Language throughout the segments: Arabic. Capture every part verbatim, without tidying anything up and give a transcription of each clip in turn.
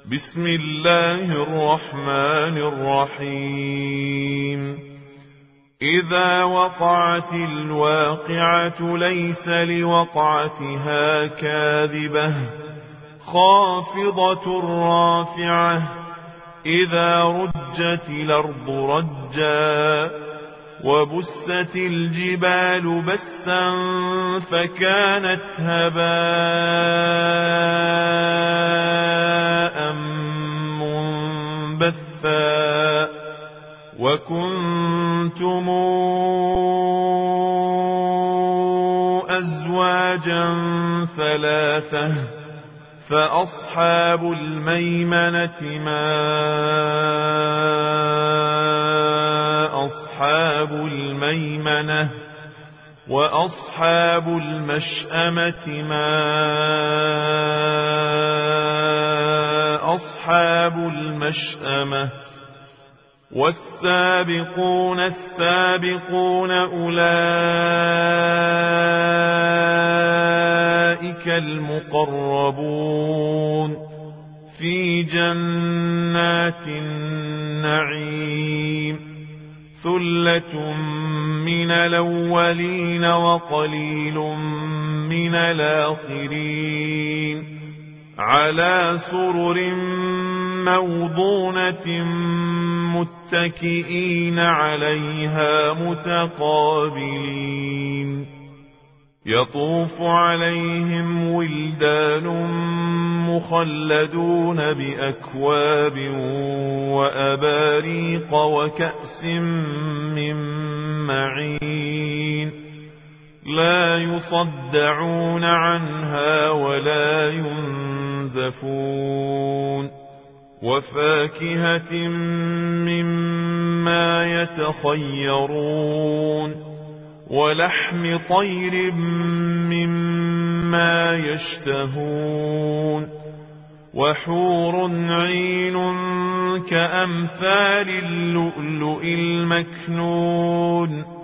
بسم الله الرحمن الرحيم إذا وقعت الواقعة ليس لوقعتها كاذبة خافضة رافعة إذا رجت الأرض رجا وبست الجبال بسا فكانت هباء منبثا وكنتم أزواجا ثلاثة فأصحاب الميمنة ما أصحاب الميمنة وأصحاب المشأمة ما أصحاب المشأمة والسابقون السابقون أولئك المقربون في جنات النعيم ثلة من الأولين وقليل من الآخرين على سرر موضونة متكئين عليها متقابلين يطوف عليهم ولدان مخلدون بأكواب وأباريق وكأس من معين لا يصدعون عنها ولا ينزفون وفاكهة مما يتخيرون ولحم طير مما يشتهون وحور عين كأمثال اللؤلؤ المكنون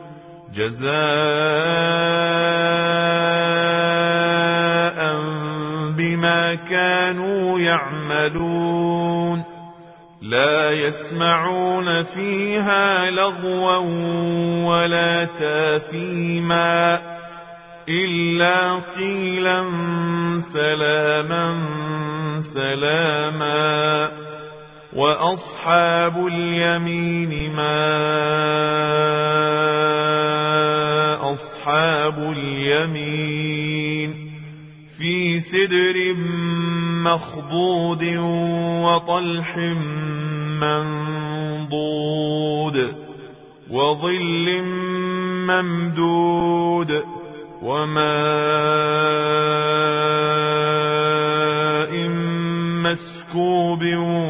جزاء بما كانوا يعملون لا يسمعون فيها لغوا ولا تاثيما إلا قيلا سلاما سلاما وأصحاب اليمين ما أصحاب اليمين في سدر مخضود وطلح منضود وظل ممدود وماء مسكوب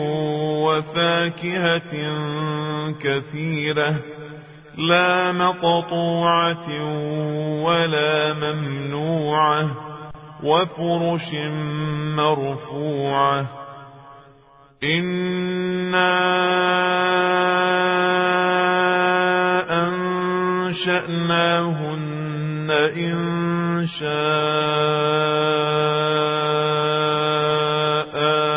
وفاكهة كثيرة لا مقطوعة ولا ممنوعة وفرش مرفوعة إنا أنشأناهن إن شاء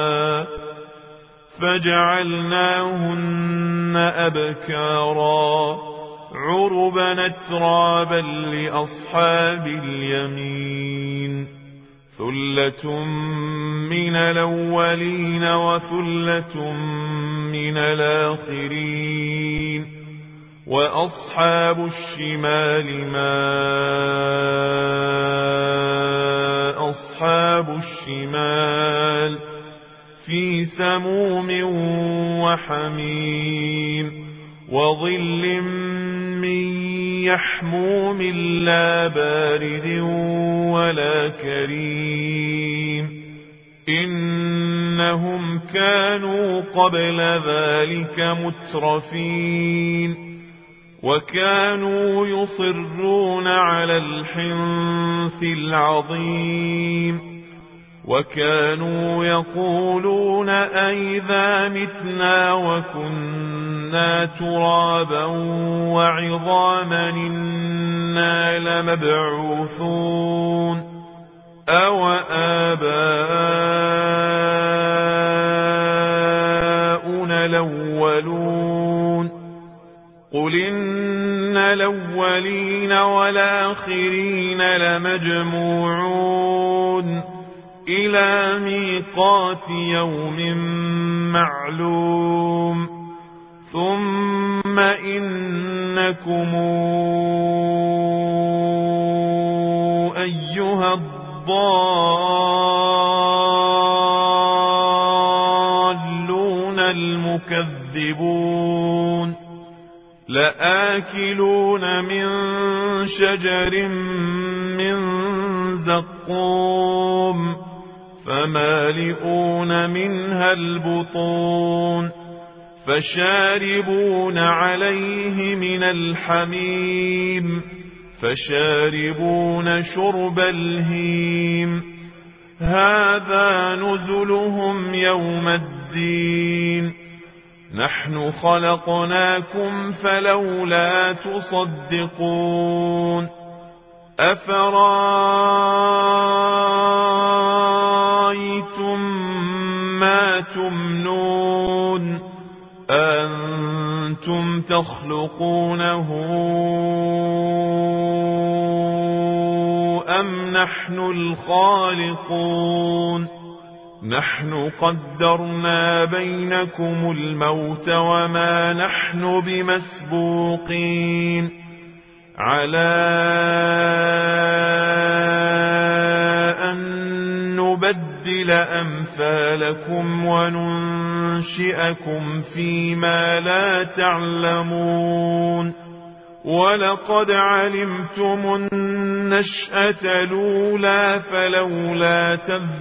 فجعلناهن أبكارا عربا أترابا لأصحاب اليمين ثلة من الأولين وثلة من الآخرين وأصحاب الشمال ما أصحاب الشمال في سموم وحميم وظل من يحموم لا بارد ولا كريم إنهم كانوا قبل ذلك مترفين وكانوا يصرون على الحنث العظيم وكانوا يقولون أئذا متنا وكنا ترابا وعظاما إنا لمبعوثون أو آباؤنا الأولين والآخرين لمجموعون إلى ميقات يوم معلوم ثم إنكم أيها الضالون المكذبون لآكلون من شجر من زقوم فمالئون منها البطون فشاربون عليه من الحميم فشاربون شرب الهيم هذا نزلهم يوم الدين نحن خلقناكم فلولا تصدقون أفرأيتم ما تمنون أنتم تخلقونه أم نحن الخالقون نحن قدرنا بينكم الموت وما نحن بمسبوقين على أن نبدل أمثالكم وننشئكم فيما لا تعلمون ولقد علمتم النشأة الأولى فلولا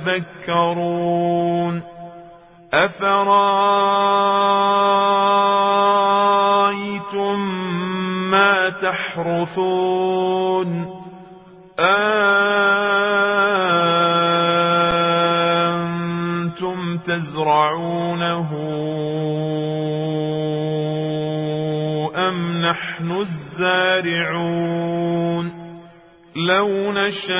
تذكرون أفرأيتم ما تحرثون أنتم تزرعونه أم نحن الزارعون لو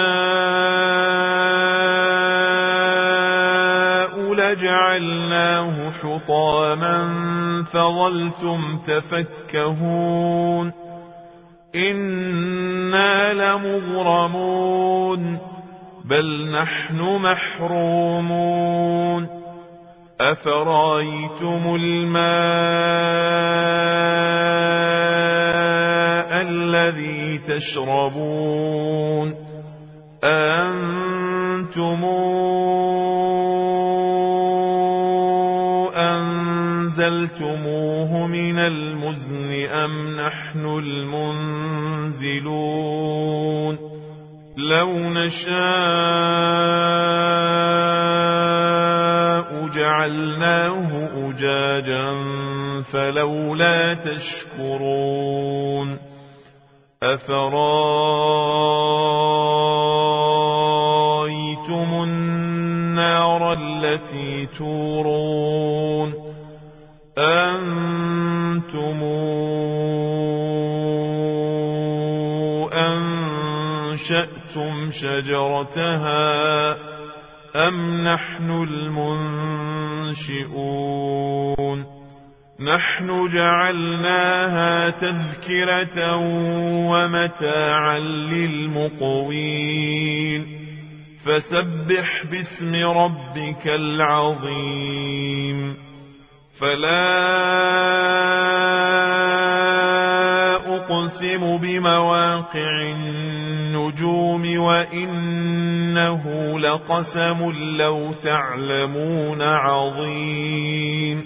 نشاء لجعلناه حطاما فظلتم تفكهون إنا لمغرمون بل نحن محرومون أفرأيتم الماء الذي تشربون أأنتم أنزلتموه من المزن أم نحن المنزلون لو نشاء جعلناه أجاجا فلولا تشكرون أفرأيتم النار التي تورون أنتم أنشأتم شجرتها أم نحن المنشئون نحن جعلناها تذكرة ومتاعا للمقوين فسبح باسم ربك العظيم فلا أقسم بمواقع النجوم وإنه لقسم لو تعلمون عظيم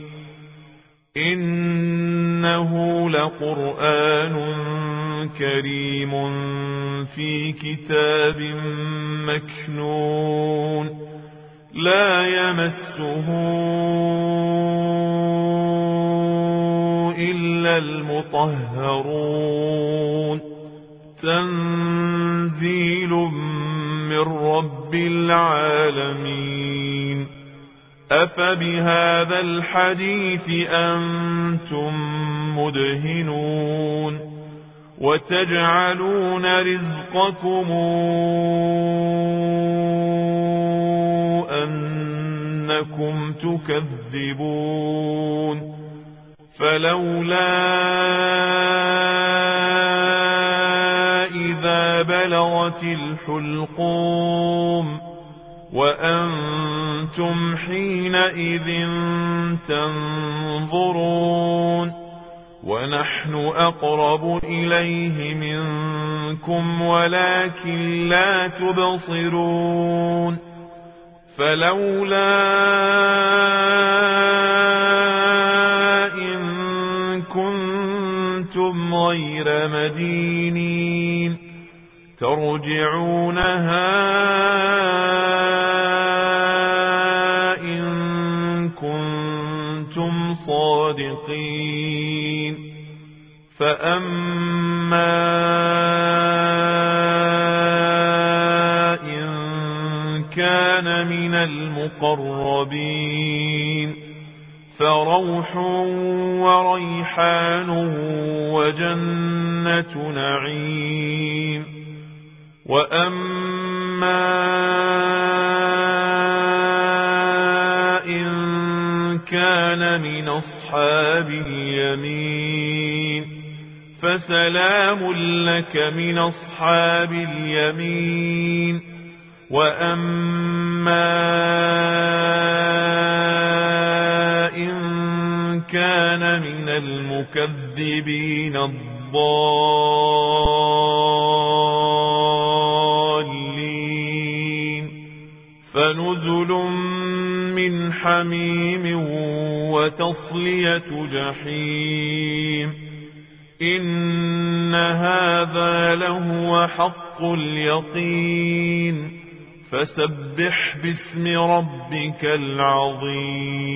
إنه لقرآن كريم في كتاب مكنون لا يمسه إلا المطهرون تنزيل من رب العالمين أفبهذا الحديث أنتم مدهنون وتجعلون رزقكم أنكم تكذبون فلولا إذا بلغت الحلقوم وأنتم حينئذ تنظرون ونحن أقرب إليه منكم ولكن لا تبصرون فلولا إن كنتم غير مدينين ترجعونها إن كنتم صادقين فأما إن كان من المقربين فروح وريحان وجنة نعيم وأما إن كان من أصحاب اليمين فسلام لك من أصحاب اليمين وأما إن كان من المكذبين الضالين فنزل من حميم وتصلية جحيم إن هذا لهو حق اليقين فسبح باسم ربك العظيم.